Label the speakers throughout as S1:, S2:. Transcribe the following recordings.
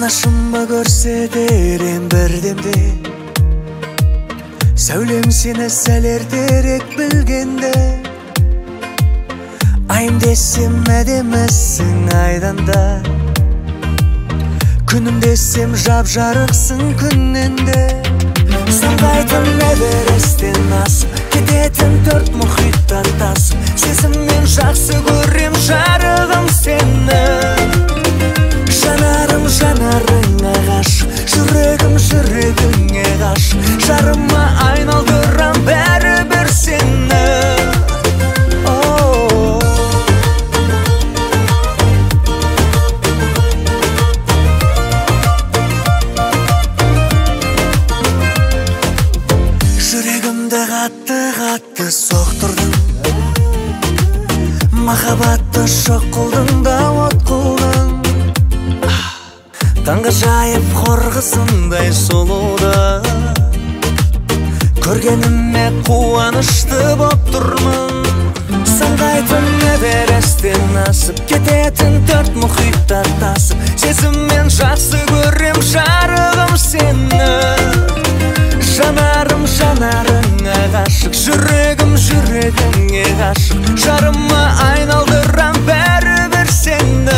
S1: Анашымма көрсетерем бірдемде, сәулем сені сәл ертерек білгенде. Айым десем әдемісің айдан да, күнім десем жап-жарықсың күннен де. Самғайтын Эвересттен асып, кететін төрт мұхиттан тасып, сезіммен жақсы көрем жарығым сені. Жанарым жанарыңа ғашық, жүрегім жүрегіңе ғашық, жарыма айналдырам бәрібір сені. Жүрегімді қатты соқтырдың, махаббатты шоқ қылдың да от қылдың. Таңғы жайып қорғысындай сұлуды, көргеніме қуанышты боп тұрмын. Самғайтын Эвересттен асып, кететін төрт мұхиттан тасып, сезіммен жақсы көрем жарығым сені. Жанарым жанарыңа ғашық, жүрегім жүрегіңе ғашық, жарыма айналдырам бәрібір сені.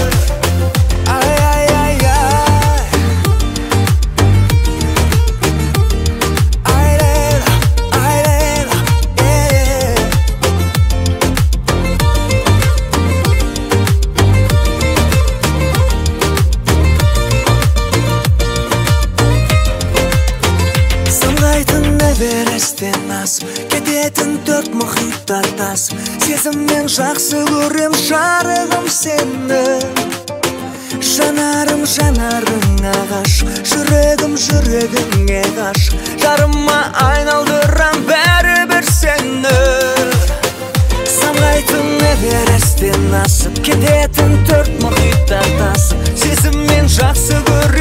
S1: Эвересттен асып, кететін төрт мұхиттан тасып, сезіммен жақсы көрем жарығым сені. Жанарым жанарыңа ғашық, жүрегім жүрегіңе ғашық, жарыма айналдырам бәрібір сені. Самғайтын Эвересттен асып, кететін төрт мұхиттан тасып, сезіммен жақсы көрем